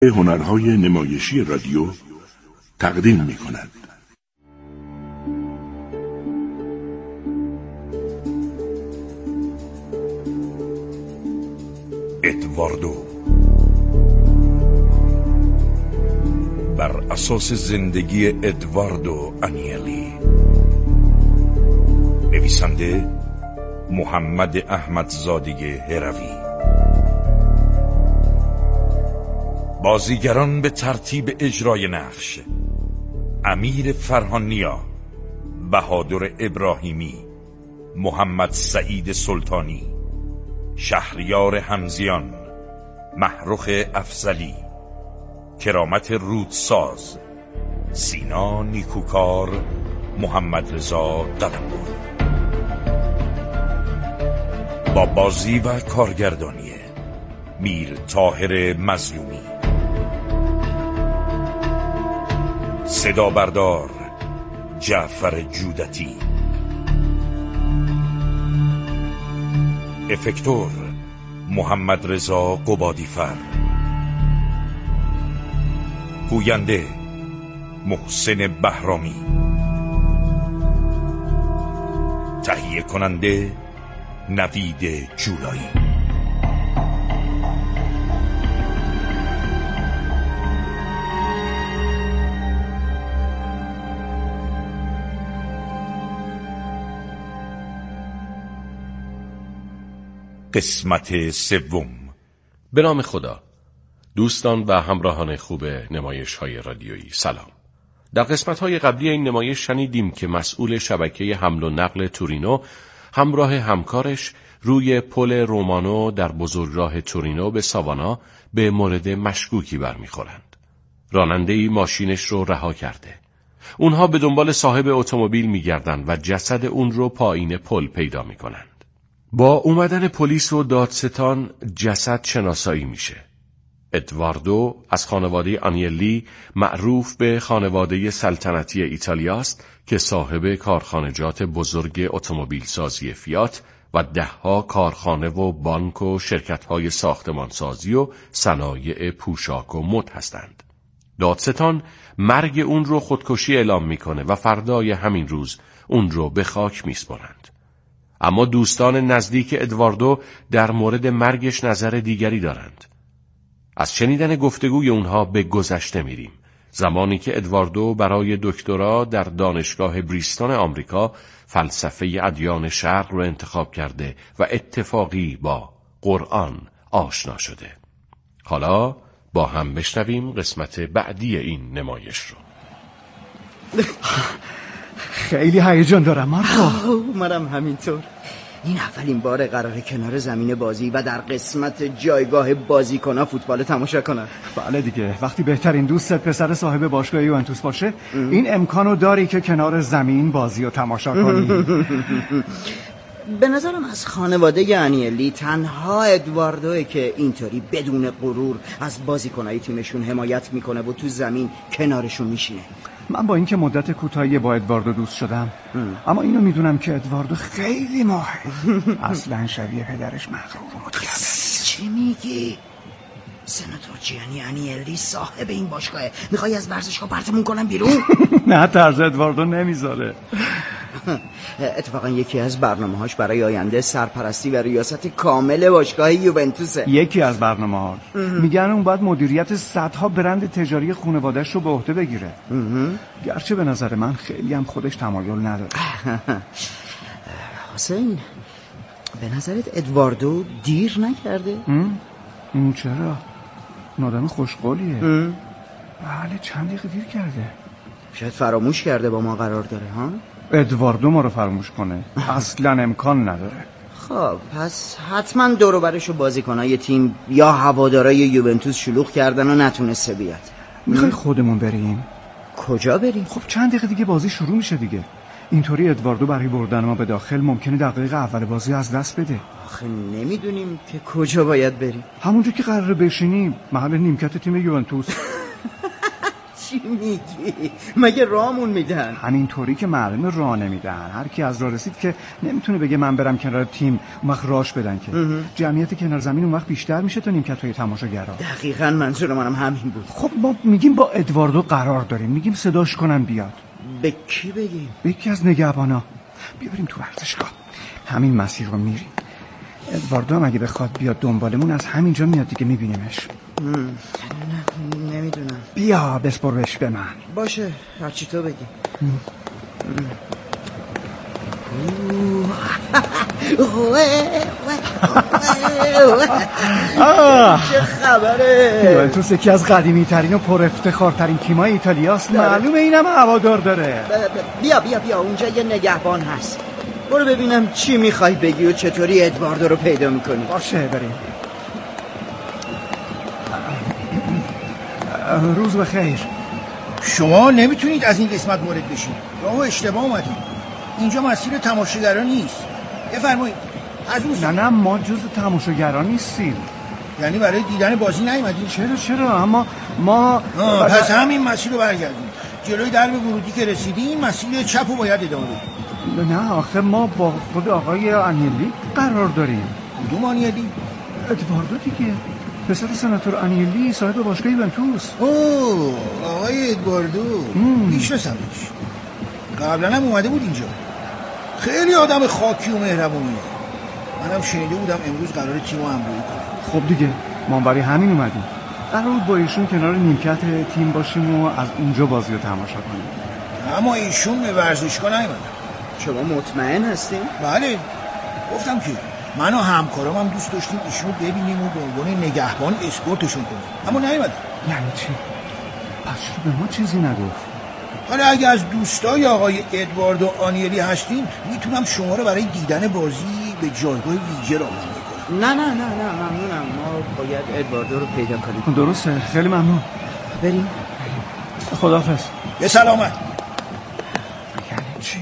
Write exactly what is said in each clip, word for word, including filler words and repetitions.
هنرهای نمایشی رادیو تقدیم می کند. ادواردو بر اساس زندگی ادواردو انیلی، نویسنده محمد احمدزاده هروی، بازیگران به ترتیب اجرای نقش: امیر فرهانیا، بهادر ابراهیمی، محمد سعید سلطانی، شهریار حمزیان، محروخ افضلی، کرامت رودساز، سینا نیکوکار، محمد رضا قلمبر. با بازی و کارگردانی میر طاهر مظلومی، صدا بردار جعفر جودتی، افکتور محمد رضا قبادیفر، گوینده محسن بهرامی، تهیه کننده نوید جولایی. قسمت سوم. به نام خدا. دوستان و همراهان خوب نمایش های رادیویی، سلام. در قسمت های قبلی این نمایش شنیدیم که مسئول شبکه حمل و نقل تورینو همراه همکارش روی پل رومانو در بزرگراه تورینو به ساوانا به مورد مشکوکی برمیخورند. راننده‌ای ماشینش رو رها کرده. اونها به دنبال صاحب اتومبیل میگردند و جسد اون رو پایین پل پیدا میکنند. با اومدن پلیس و دادستان جسد شناسایی میشه. ادواردو از خانواده آنیلی، معروف به خانواده سلطنتی ایتالیاست که صاحب کارخانجات بزرگ اتومبیل سازی فیات و دهها کارخانه و بانک و شرکت‌های ساختمانسازی و صنایع پوشاک و مد هستند. دادستان مرگ اون رو خودکشی اعلام میکنه و فردای همین روز اون رو به خاک میسپارند. اما دوستان نزدیک ادواردو در مورد مرگش نظر دیگری دارند. از شنیدن گفتگوی اونها به گذشته میریم. زمانی که ادواردو برای دکترا در دانشگاه بریستون آمریکا فلسفه ادیان شرق رو انتخاب کرده و اتفاقی با قرآن آشنا شده. حالا با هم بشنویم قسمت بعدی این نمایش رو. خیلی هیجان دارم مارکو. منم همینطور. این اولین بار قراره کنار زمین بازی و در قسمت جایگاه بازیکن‌ها فوتبال تماشا کنم. بله دیگه، وقتی بهترین دوستت پسر صاحب باشگاه یوونتوس باشه ام. این امکانو داری که کنار زمین بازی رو تماشا کنی. به نظرم از خانواده انیلی تنها ادواردوه که اینطوری بدون غرور از بازیکنای تیمشون حمایت میکنه و تو زمین کنارشون میشینه. من با اینکه مدت کوتاهی با ادواردو دوست شدم ام. اما اینو میدونم که ادواردو خیلی ماهه. اصلا شبیه پدرش مغرور و متکبر. چی میگی؟ سناتور جیانی انیلی صاحب این باشگاهه. میخوای از ورزشگاه پرتمون کنم بیرون؟ نه، طرز ادواردو نمیذاره. اتفاقا یکی از برنامه‌هاش برای آینده سرپرستی و ریاست کامل باشگاه یوونتوسه. یکی از برنامه‌هاش. میگن اون باید مدیریت صدها برند تجاری خانواده‌اش رو به عهده بگیره. گرچه به نظر من خیلی هم خودش تمایل نداره. حسین، به نظرت ادواردو دیر نکرده؟ اون چرا؟ اون آدم خوشقولیه. بله، چند دقیقه دیر کرده. شاید فراموش کرده با ما قرار داره ها؟ ادواردو ما رو فراموش کنه اصلا امکان نداره. خب پس حتما دور و برشو بازیکنای تیم یا هوادارای یوونتوس شلوغ کردن و نتونسته بیاد. میخوای خودمون بریم؟ کجا بریم؟ خب چند دقیقه دیگه بازی شروع میشه دیگه. اینطوری ادواردو برای بردن ما به داخل ممکنه دقیقه اول بازی از دست بده. آخه نمیدونیم که کجا باید بریم. همونجا که قراره بشینیم، محل نیمکت تیم یوونتوس. چی میگی؟ مگه رامون میدن؟ همینطوری که معلومه راه نمیدن. هر کی از راه رسید که نمیتونه بگه من برم کنار تیم، اون وقت راهش بدن که جمعیت کنار زمین اون وقت بیشتر میشه تا نیمکت‌های تماشاگرا. دقیقاً منظور منم همین بود. خب ما میگیم با ادواردو قرار داریم، میگیم صداش کنن بیاد. به کی بگیم؟ به یکی از نگهبانا. بیا بریم تو ورزشگاه، همین مسیر رو میریم. ادواردو هم اگه بخواد بیاد دنبالمون از همینجا میاد دیگه، میبینیمش. نه نمیدونم. بیا بسپرش به من. باشه هرچی تو بگی. چه خبره؟ یوونتوس یکی از قدیمی ترین و پر افتخار ترین تیمای ایتالیاست. معلومه اینم هوادار داره. بیا بیا بیا اونجا یه نگهبان هست. برو ببینم چی میخوای بگی و چطوری ادواردو رو پیدا میکنی. باشه بریم. روز بخیر. شما نمیتونید از این قسمت وارد بشید. راهو اشتباه اومدید. اینجا مسیر تماشاگران نیست. بفرمایید. از اون نه نه ما جز تماشاگران نیستیم. یعنی برای دیدن بازی نیومدید؟ چرا چرا اما ما پس همین مسیر رو برگردید. جلوی درب ورودی که رسیدیم مسیر چپ رو باید ادامه بدید. نه آخه ما با خود آقای انیلی قرار داریم. کدوم انیلی؟ ادواردو دیگه، پسر سناتور انیلی صاحب باشگاه یوونتوس. اوه آقای ادواردو میشناسمش. قبلا هم اومده بود اینجا. خیلی آدم خاکی و مهربونیه. منم شنیده بودم امروز قراره تیمو همراهی کنه. خب دیگه ما برای همین اومدیم. قرار بود با ایشون کنار نیمکت تیم باشیم و از اونجا بازی رو تماشا کنیم. اما ایشون به ورزشگاه نیومدن. شما مطمئن هستین؟ بله گفتم که من و همکارام هم دوست داشتیم ایشونو ببینیم و به عنوان نگهبان اسکورتشون کنیم، اما نیومدن. یعنی چی؟ پس چرا به ما چیزی نگفت؟ حالا اگه از دوستای آقای ادواردو آنیلی هستین میتونم شما رو برای دیدن بازی به جایگاه ویژه راهنمایی کنم. نه نه نه نه ممنونم. ما باید ادواردو رو پیدا کنیم. درسته خیلی ممنون. بریم. خداحافظ. به سلامت. یعنی چی؟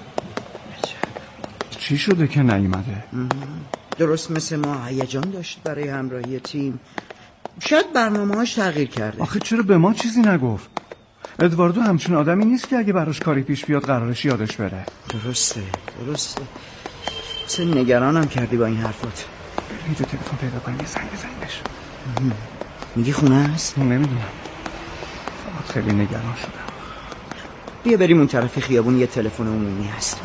چی شده که نیومده؟ درست مثل ما هیجان داشت برای همراهی تیم. شاید برنامه‌هاش تغییر کرده. آخه چرا به ما چیزی نگفت؟ ادواردو همچین آدمی نیست که اگه براش کاری پیش بیاد قرارش یادش بره. درسته درسته. چه نگرانم کردی با این حرفات. اینجا تلفن پیدا کنیم یه زنگ بزنیم بهش. میگی خونه هست؟ نمیدونم. فقط خیلی نگران شدم. بیا بریم اون طرف خیابون یه تلفن عمومی هست.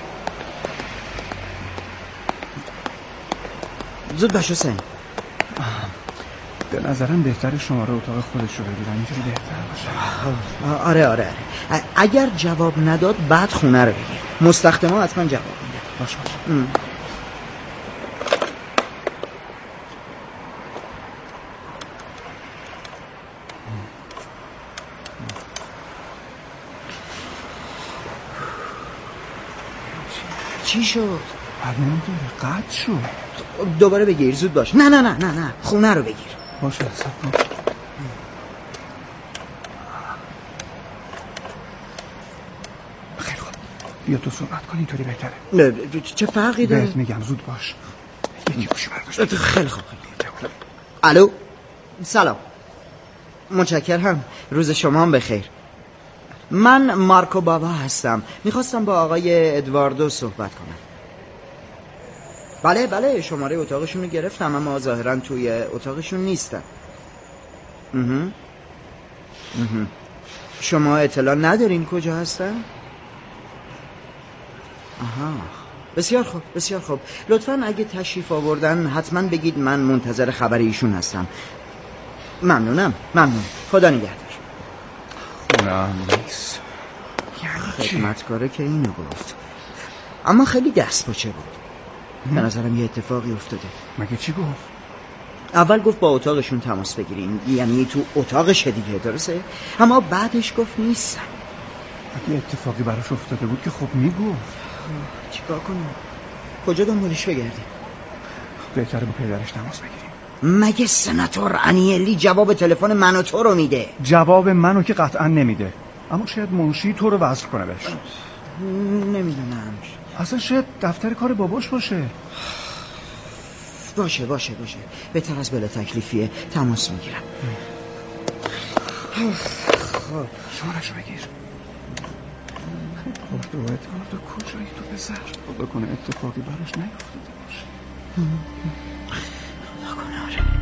زود باش حسین. به نظرم بهتر شماره اتاق خودش رو بگیرم، اینجوری بهتر باشه. آره آره آره. اگر جواب نداد بعد خونه رو بگیر. مستخدما حتما جواب میده. باشه باشه. چی شد؟ بعد نمیدونه قطع شد. دوباره بگیر زود باش. نه نه نه نه نه خونه رو بگیر. باشه صبر کن. خیلی خوب بیا تو صحبت کن، اینطوری بهتره. نه چه فرقی داره؟ بهت میگم زود باش. یکی گوشی برداشت. خیلی خوب. الو سلام. متشکرم. روز شما هم بخیر. من مارکو بابا هستم. میخواستم با آقای ادواردو صحبت کنم. بله بله شماره اتاقشون رو گرفتم اما ظاهرا توی اتاقشون نیستن. اه. اه. شما اطلاع ندارین کجا هستن؟ آها بسیار خوب بسیار خوب. لطفاً اگه تشریف آوردن حتما بگید من منتظر خبر ایشون هستم. ممنونم ممنون. خدا نگهدار. نه نیست. خدمتکاره که اینو گفت اما خیلی دست پاچه بود. به نظرم یه اتفاقی افتاده. مگه چی گفت؟ اول گفت با اتاقشون تماس بگیرین، یعنی تو اتاقش دیگه، درسته؟ اما بعدش گفت نیستم. اگه اتفاقی براش افتاده بود که خب میگفت. چیکار کنم؟ کجا دنبالش بگردیم؟ بهتره با پدرش تماس بگیریم. مگه سناتور انیلی جواب تلفن من و تو رو میده؟ جواب منو که قطعا نمیده، اما شاید منشی تو رو وصل کنه بهش. نمیدونم. اصلا شاید دفتر کار باباش باشه. باشه باشه باشه بهتر از بلا تکلیفیه. تماس میگیرم. خب شمارش رو بگیر. اردو ادواردو کجایی تو پسر؟ خدا کنه اتفاقی براش نیفتاده باشه. خدا کنه آره.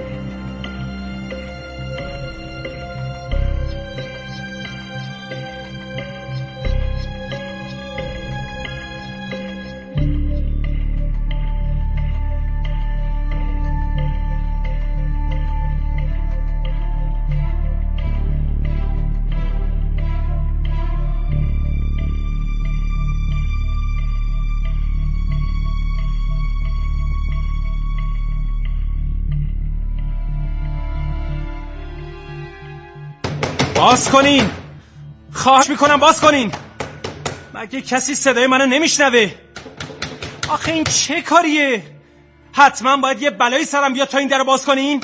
باز کنین، خواهش میکنم باز کنین. مگه کسی صدای منو نمیشنوه؟ آخه این چه کاریه؟ حتما باید یه بلایی سرم بیاد تا این در باز کنین.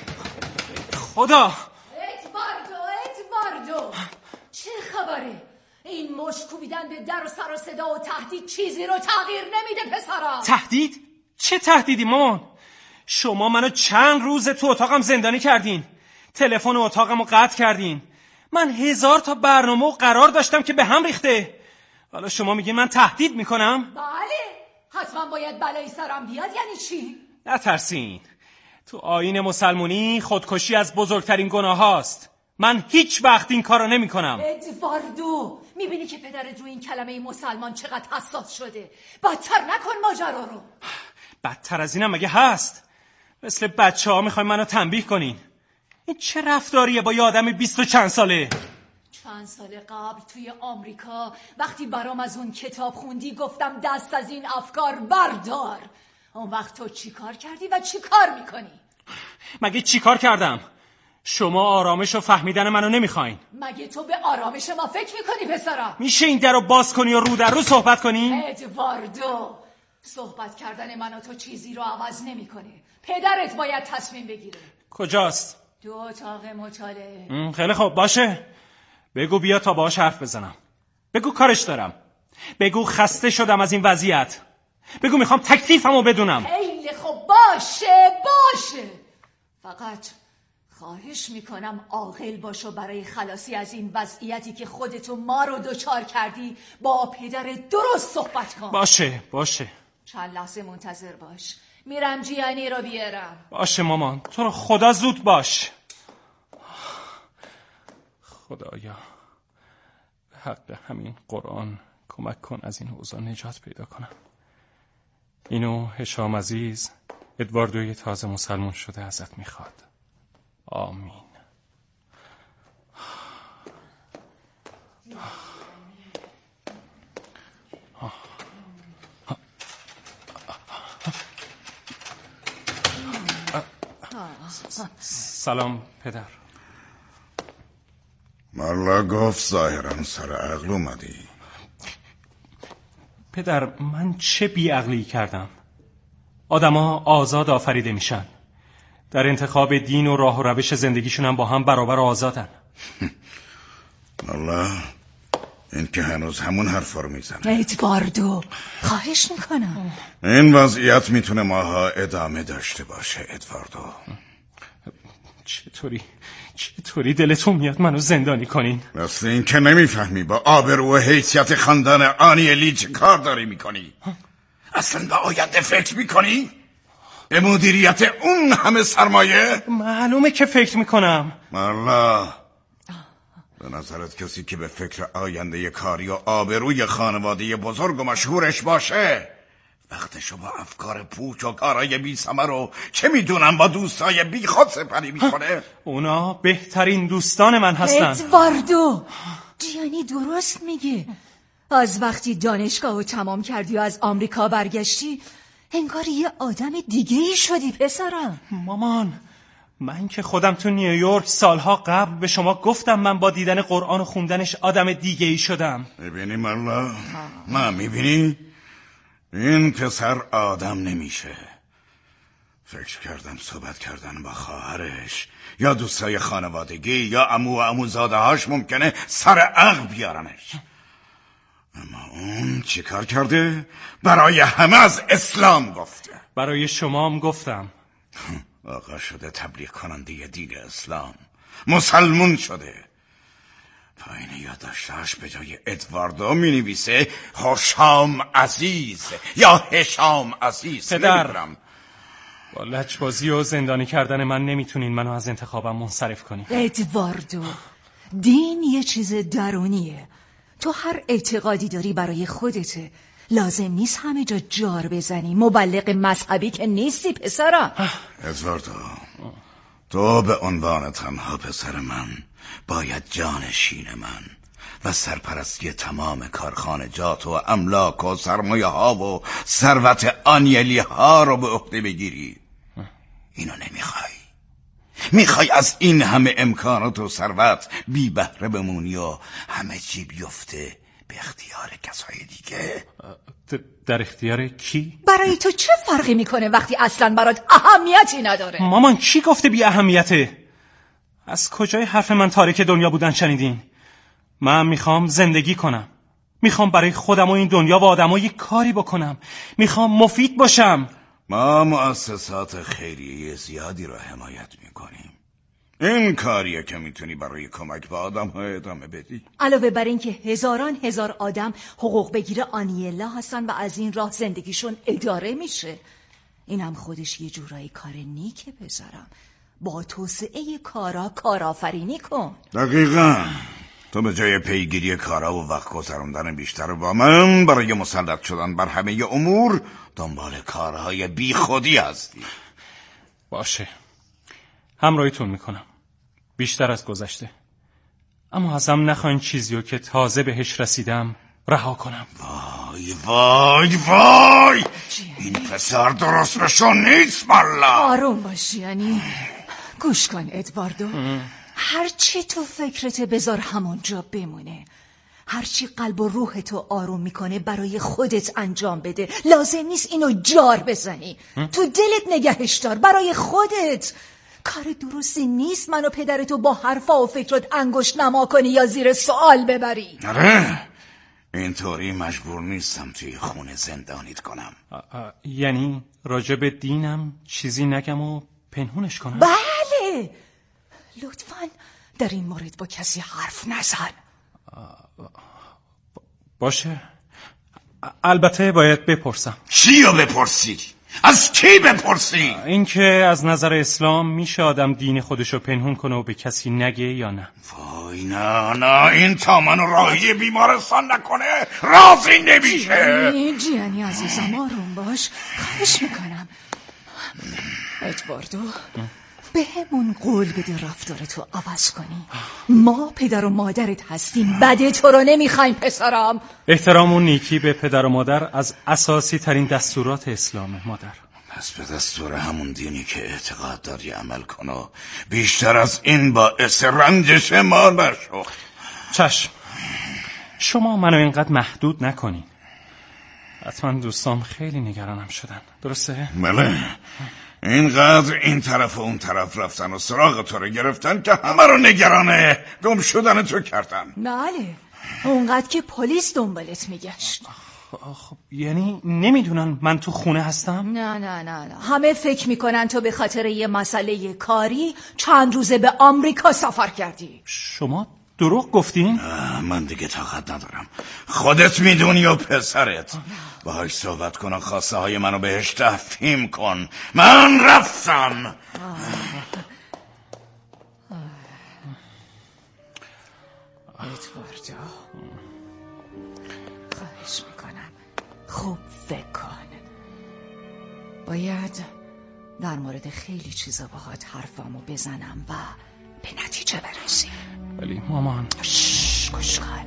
خدا ادواردو ادواردو چه خبره؟ این مش کوبیدن به در و سر و صدا و تهدید چیزی رو تغییر نمیده پسرم. تهدید؟ چه تهدیدی مامان؟ شما منو چند روز تو اتاقم زندانی کردین، تلفن اتاقمو قطع کردین، من هزار تا برنامه و قرار داشتم که به هم ریخته. حالا شما میگین من تهدید میکنم؟ بله، حتما باید بلایی سرم بیاد. یعنی چی؟ نترسین، تو آیین مسلمونی خودکشی از بزرگترین گناه هاست. من هیچ وقت این کارو نمی کنم. ادواردو میبینی که پدرت رو این کلمه مسلمان چقدر حساس شده؟ بدتر نکن ماجرا رو. بدتر از اینم مگه هست؟ مثل بچه ها میخواین منو تنبیه کنین. این چه رفتاریه با یه آدم بیست و چند ساله؟ چند سال قبل توی آمریکا وقتی برام از اون کتاب خوندی گفتم دست از این افکار بردار. اون وقت تو چی کار کردی و چی کار میکنی؟ مگه چی کار کردم؟ شما آرامش و فهمیدن منو نمیخواین. مگه تو به آرامش ما فکر میکنی پسرم؟ میشه این در رو باز کنی و رو در رو صحبت کنی؟ ادواردو صحبت کردن من و تو چیزی رو عوض نمیکنه. پدرت باید تصمیم بگیره. کجاست؟ دو اتاق مطالعه. خیلی خوب باشه، بگو بیا تا باهاش حرف بزنم. بگو کارش دارم. بگو خسته شدم از این وضعیت. بگو میخوام تکلیفمو بدونم. خیلی خوب باشه باشه، فقط خواهش میکنم عاقل باشو برای خلاصی از این وضعیتی که خودتو ما رو دوچار کردی با پدر درست صحبت کن. باشه باشه. چند لحظه منتظر باش، میرم جیانی رو بیارم. باشه مامان، تو رو خدا زود باش. خدایا به حق همین قرآن کمک کن از این اوضاع نجات پیدا کنم. اینو هشام عزیز، ادواردوی تازه مسلمان شده ازت میخواد. آمین. سلام پدر. مالا گفت ظاهرا سر عقل اومدی. پدر من چه بیعقلی کردم؟ آدما آزاد آفریده میشن، در انتخاب دین و راه و روش زندگیشون هم با هم برابر آزادن. مالا این که هنوز همون حرفا رو میزنه. ادواردو خواهش میکنم. این وضعیت میتونه ماها ادامه داشته باشه ادواردو. چطوری چطوری دلتون میاد منو زندانی کنین؟ مثل این که نمیفهمی با آبرو و حیثیت خاندان آنیلی چه کار داری میکنی؟ اصلا به آینده فکر میکنی؟ به مدیریت اون همه سرمایه؟ معلومه که فکر میکنم. مالا به نظرت کسی که به فکر آینده کاری و آبروی خانواده بزرگ و مشهورش باشه وقتشو با افکار پوچ و کارای بی ثمر و چه میدونم با دوستای بی خود سپری میکنه؟ اونا بهترین دوستان من هستن. ادواردو جیانی درست میگه. از وقتی دانشگاه رو تمام کردی و از آمریکا برگشتی انگار یه آدم دیگه ای شدی پسرم. مامان من که خودم تو نیویورک سالها قبل به شما گفتم من با دیدن قرآن و خوندنش آدم دیگه ای شدم. میبینی مالا؟ نه میبینی؟ این پسر آدم نمیشه. فکر کردم صحبت کردن با خواهرش یا دوستای خانوادگی یا عمو و عموزاده هاش ممکنه سر عقل بیارنش، اما اون چی کار کرده؟ برای همه از اسلام گفته. برای شما هم گفتم. آقا شده تبلیغ کننده دین اسلام، مسلمون شده. پایین یادداشتش به جای ادواردو می نویسه هشام عزیز یا هشام عزیز. پدر، با لجبازی و زندانی کردن من نمیتونین منو از انتخابم منصرف کنین. ادواردو، دین یه چیز درونیه. تو هر اعتقادی داری برای خودته، لازم نیست همه جا جار بزنی. مبلغ مذهبی که نیستی پسرم. ادواردو، تو به عنوان تنها پسر من باید جانشین من و سرپرستی تمام کارخانجات و املاک و سرمایه ها و ثروت آنیلی ها رو به عهده بگیری. اینو نمیخوای؟ میخوای از این همه امکانات و ثروت بی بهره بمونی و همه چی بیفته به اختیار کسای دیگه؟ در اختیار کی؟ برای تو چه فرقی میکنه وقتی اصلا برات اهمیتی نداره؟ مامان کی گفته بی اهمیته؟ از کجای حرف من تاریک دنیا بودن شنیدین؟ من میخوام زندگی کنم، میخوام برای خودم و این دنیا و آدمایی کاری بکنم، میخوام مفید باشم. ما مؤسسات خیریه زیادی را حمایت میکنیم. این کاریه که میتونی برای کمک به آدم ها ادامه بدی. علاوه بر این که هزاران هزار آدم حقوق بگیر آنیلا هستن و از این راه زندگیشون اداره میشه. اینم خودش یه جورایی کار نیکه پسرم. با توسعه کارا کارآفرینی کن. دقیقاً. تو به جای پیگیری کارا و وقت گذراندن بیشتر با من برای مسلط شدن بر همه امور دنبال کارهای بی خودی هستی. باشه، همراهیتون میکنم بیشتر از گذشته، اما ازم نخواین چیزیو که تازه بهش رسیدم رها کنم. وای وای وای، این پسر درست بشون نیست مالا. آروم باش یعنی. گوش کن ادواردو، هرچی تو فکرت بذار همونجا بمونه. هرچی قلب و روح تو آروم میکنه برای خودت انجام بده. لازم نیست اینو جار بزنی. تو دلت نگهش دار برای خودت. کار درستی نیست منو پدرتو با حرفا و فکرت انگشت نما کنی یا زیر سوال ببری. آره، اینطوری مجبور نیستم توی خونه زندانیت کنم. آ آ یعنی راجب دینم چیزی نگم و پنهونش کنم؟ بله، لطفاً در این مورد با کسی حرف نزن. باشه، البته باید بپرسم. چی رو بپرسی؟ از کی بپرسی؟ اینکه از نظر اسلام میشه آدم دین خودشو پنهون کنه و به کسی نگه یا نه؟ وای نه نه، این تا منو راهی بیمارستان نکنه راضی نمیشه. جیانی عزیزم آروم باش، خواهش میکنم. ادواردو، به همون قول بده رفتارتو عوض کنی. ما پدر و مادرت هستیم، بده تو رو نمیخوایم پسرم. احترام و نیکی به پدر و مادر از اساسی ترین دستورات اسلامه مادر. پس به دستور همون دینی که اعتقاد داری عمل کن و بیشتر از این باعث رنجش ما نشو. چشم، شما منو اینقدر محدود نکنین. حتما دوستام خیلی نگرانم شدن، درسته؟ بله، اینقدر این طرف و اون طرف رفتن و سراغ تو رو گرفتن که همه رو نگرانه گم شدن تو کردن. بله، اونقدر که پلیس دنبالت میگشت. خب یعنی نمیدونن من تو خونه هستم؟ نه نه نه نه، همه فکر میکنن تو به خاطر یه مسئله کاری چند روزه به آمریکا سفر کردی. شما دروغ گفتین؟ من دیگه طاقت ندارم. خودت میدونی و پسرت. باهاش صحبت کن و خواسته های منو بهش تفهیم کن. من رفتم. ادواردو، خواهش میکنم خوب فکر کن. باید در مورد خیلی چیزا باهات حرفامو بزنم و به نتیجه برسیم. ولی مامان شش گوش کن.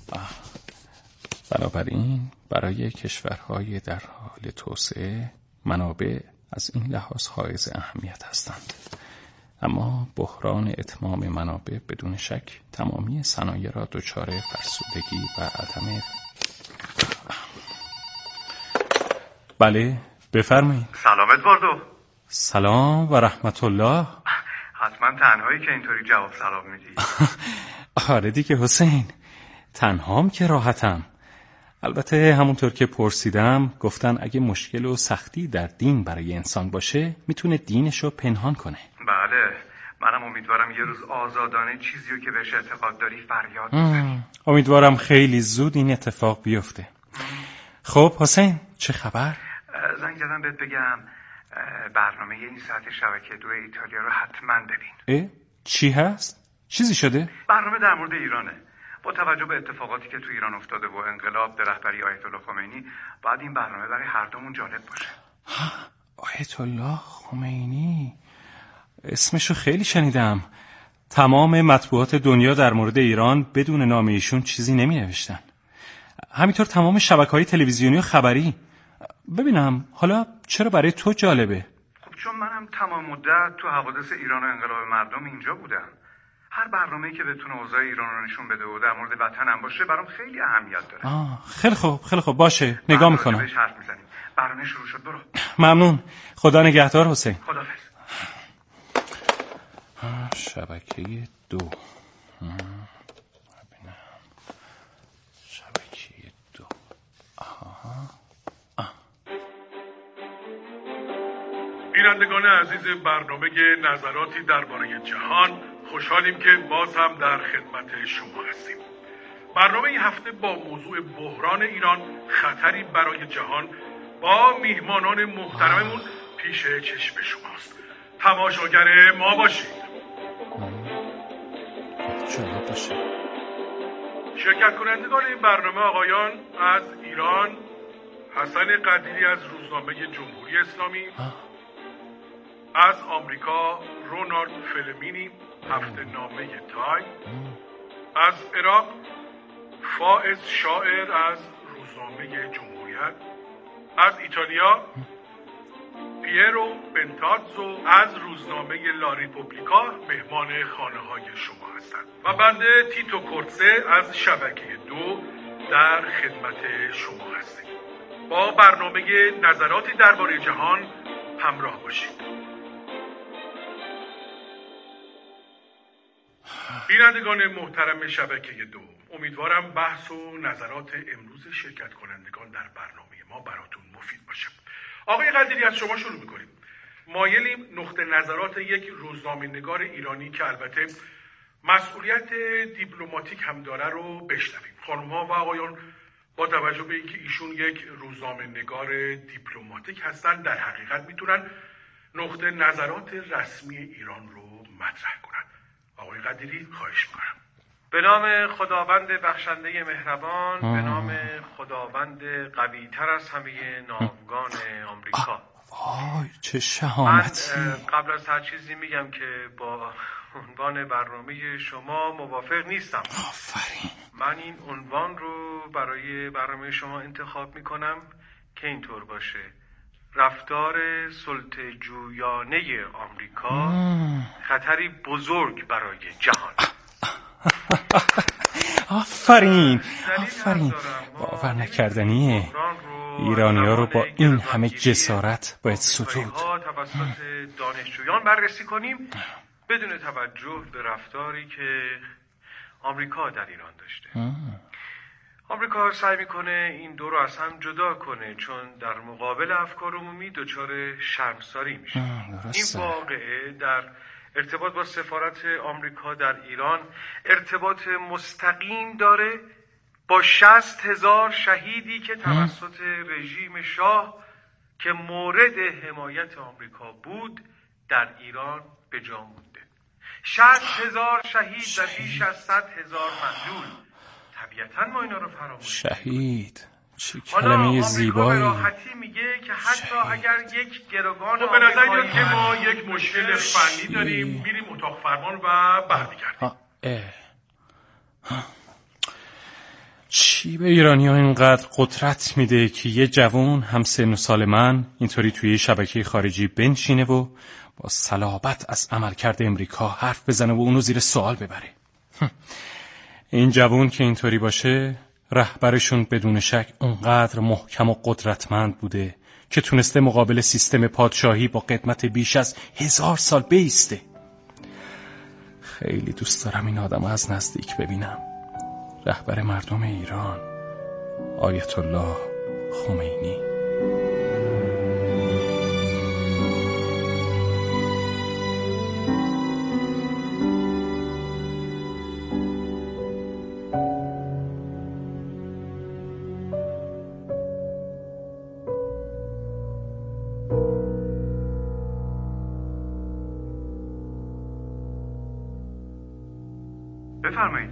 بنابراین برای کشورهای در حال توسعه منابع از این لحاظ حائز اهمیت هستند. اما بحران اتمام منابع بدون شک تمامی صنایع را دچار فرسودگی و عدم. بله بفرمایید. سلام ادواردو. سلام و رحمت الله. حتما تنهایی که اینطوری جواب سلام میدی. آره دیگه حسین، تنهام که راحتم. البته همونطور که پرسیدم گفتن اگه مشکل و سختی در دین برای انسان باشه میتونه دینشو پنهان کنه. بله، منم امیدوارم یه روز آزادانه چیزیو که بهش اعتقاد داری فریاد بزنی. امیدوارم خیلی زود این اتفاق بیفته. خب حسین چه خبر؟ زنگ زدم بهت بگم برنامه این ساعت شبکه دو ایتالیا رو حتما ببین. اه؟ چی هست؟ چیزی شده؟ برنامه در مورد ایرانه. با توجه به اتفاقاتی که تو ایران افتاده و انقلاب به رهبری آیت الله خمینی، باید این برنامه برای هر دومون جالب باشه. آیت الله خمینی، اسمشو خیلی شنیدم. تمام مطبوعات دنیا در مورد ایران بدون نام ایشون چیزی نمی نوشتن. همینطور تمام شبکه‌های تلویزیونی و خبری. ببینم حالا چرا برای تو جالبه؟ خب چون منم تمام مدت تو حوادث ایران و انقلاب مردم اینجا بودم. هر برنامه‌ای که بتونه اوضاع ایران رو نشون بده و در مورد وطنم باشه برام خیلی اهمیت داره. آه خیلی خوب خیلی خوب باشه، نگاه میکنم. بهش حرف میزنیم. برنامه شروع شد، برو. ممنون، خدا نگهدار حسین. خداحافظ. شبکه دو. ببینم شبکه دو. آها. آه. بینندگان عزیز برنامه نظراتی درباره جهان، خوشحالیم که باز هم در خدمت شما هستیم. برنامه این هفته با موضوع بحران ایران، خطری برای جهان، با میهمانان محترممون پیش چشم شماست. تماشاگر ما باشید. جالب باشه. شرکت کنندگان این برنامه آقایان از ایران: حسن قدیری از روزنامه جمهوری اسلامی. از آمریکا رونالد فلمینی، هفته نامه تایم. از عراق فائز شاعر از روزنامه جمهوریت. از ایتالیا پیرو بنتازو از روزنامه لا ریپوبلیکا مهمان خانه های شما هستند و بنده تیتو کورتسه از شبکه دو در خدمت شما هستیم. با برنامه نظراتی درباره جهان همراه باشید. بینندگان محترم شبکه دو، امیدوارم بحث و نظرات امروز شرکت کنندگان در برنامه ما براتون مفید باشه. آقای قدیری از شما شروع میکنیم. مایلیم نقطه نظرات یک روزنامه‌نگار ایرانی که البته مسئولیت دیپلماتیک هم داره رو بشنویم. خانم‌ها و آقایان، با توجه به اینکه ایشون یک روزنامه‌نگار دیپلماتیک هستن، در حقیقت میتونن نقطه نظرات رسمی ایران رو مطرح کنن. آقای قدیری خواهش میکنم. به نام خداوند بخشنده مهربان، به نام خداوند قوی تر از همه ناوگان آمریکا. وای چه شهامتی. من قبل از هر چیزی میگم که با عنوان برنامه شما موافق نیستم. آفرین. من این عنوان رو برای برنامه شما انتخاب میکنم که اینطور باشه: رفتار سلطه‌جویانه آمریکا خطری بزرگ برای جهان. آفرین آفرین، باور نکردنیه. ایرانی‌ها رو با این همه جسارت باید ستود. توسط دانشجویان بررسی کنیم بدون توجه به رفتاری که آمریکا در ایران داشته. آمریکا سعی میکنه این دو رو از هم جدا کنه، چون در مقابل افکار عمومی دچار شرمساری میشه. این واقعه در ارتباط با سفارت آمریکا در ایران ارتباط مستقیم داره با شصت هزار شهیدی که توسط رژیم شاه که مورد حمایت آمریکا بود در ایران به جا مونده. شصت هزار شهید و بیش از صد هزار مجروح. طبیعتاً ما اینا رو فراموش شهید. چه کلمه زیبایی. راحتی میگه که حتی شهید. اگر یک گروگان خب به نظر میاد که ما یک مشکل فنی داریم، میریم اتاق فرمان و برمیگردیم. چی به ایرانی ها اینقدر قدرت میده که یه جوان هم سن و سال من اینطوری توی شبکه خارجی بنشینه و با صلابت از عملکرد امریکا حرف بزنه و اونو زیر سوال ببره؟ این جوان که اینطوری باشه، رهبرشون بدون شک اونقدر محکم و قدرتمند بوده که تونسته مقابل سیستم پادشاهی با قدمت بیش از هزار سال بیسته. خیلی دوست دارم این آدم از نزدیک ببینم. رهبر مردم ایران، آیت الله خمینی. بفرمایید.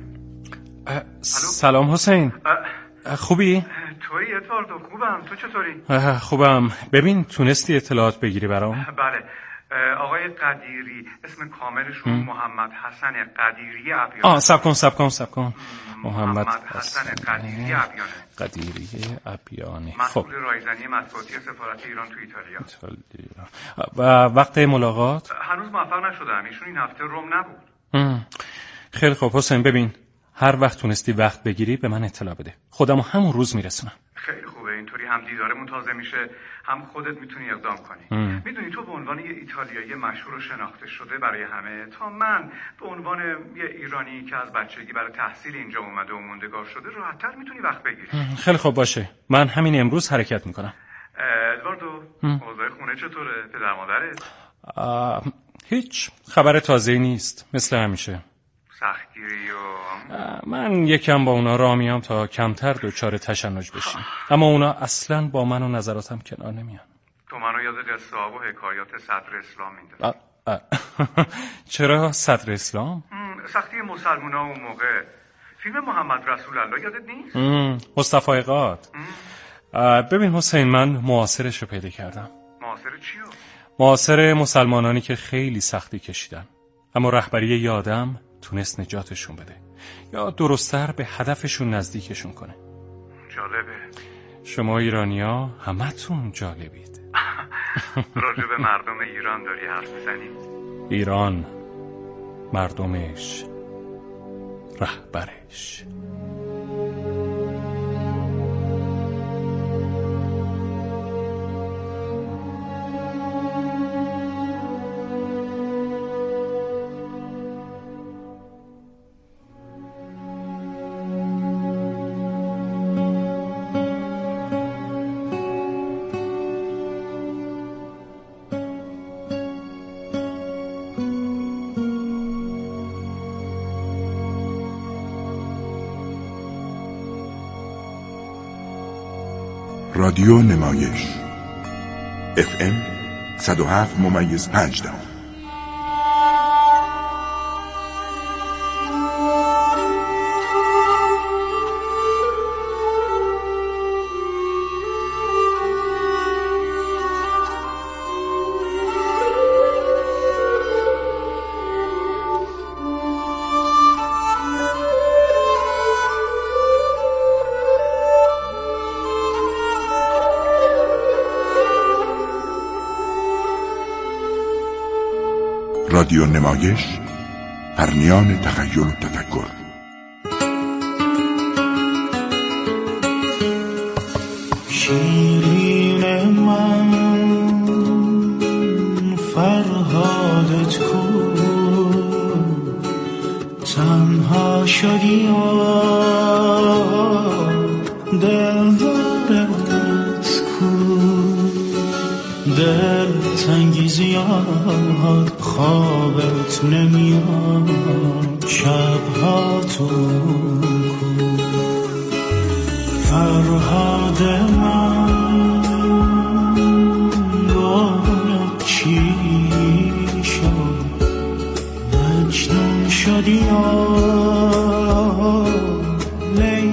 سلام حسین. خوبی؟ توی ادواردو؟ خوبم. تو چطوری؟ خوبم. ببین تونستی اطلاعات بگیری برام؟ بله. آقای قدیری، اسم کاملشون محمد حسن قدیری ابیانه. آه سب کن سب کن سب کن محمد, محمد حسن قدیری ابیانه. قدیری ابیانه. مسئول رایزنی مطبوعاتی سفارت ایران تو ایتالیا. ایتالیا. و وقت ملاقات؟ هنوز موفق نشدم. ایشون این هفته روم نبود. ام. خیلی خوب حسین، ببین هر وقت تونستی وقت بگیری به من اطلاع بده. خودمو همون روز میرسونم. خیلی خوبه. اینطوری هم دیدارمون تازه میشه، هم خودت میتونی اقدام کنی. میدونی تو به عنوان یه ایتالیایی مشهور و شناخته شده برای همه، تا من به عنوان یه ایرانی که از بچگی برای تحصیل اینجا اومده و موندگار شده راحت‌تر میتونی وقت بگیری. خیلی خوب باشه. من همین امروز حرکت میکنم. ادواردو، اوضاع خونه چطوره؟ پدر مادرت؟ هیچ خبر تازه‌ای نیست، مثل همیشه. سختگیری و من یکم با اونا راه میام تا کمتر دچار تشنج بشیم، اما اونا اصلا با من و نظراتم کنار نمیان. تو منو یاد قصه ها و حکایات صدر اسلام میندازی. چرا صدر اسلام؟ سختی مسلمونا اون موقع. فیلم محمد رسول الله یادت نیست؟ مصطفی قاد. ببین حسین، من معاصرش رو پیدا کردم. معاصر چیو؟ معاصر مسلمانانی که خیلی سختی کشیدن، اما رهبری یه آدم تونست نجاتشون بده، یا درست‌تر به هدفشون نزدیکشون کنه. جالبه. شما ایرانی‌ها همتون جالبید. راجع به مردم ایران داری حرف می‌زنی؟ ایران، مردمش، رهبرش. رادیو نمایش اف ام صد و هفت ممیز پنج دهم. رادیو نمایش، پرنیان تخیل و تفکر. شیرین من فرهادت کو، تنها شدی و دلدارت کو، دل تنگی زیاد خوابت نمیاد، شبها تو کو. فرهاد من باید چی شد، مجنون شدی یا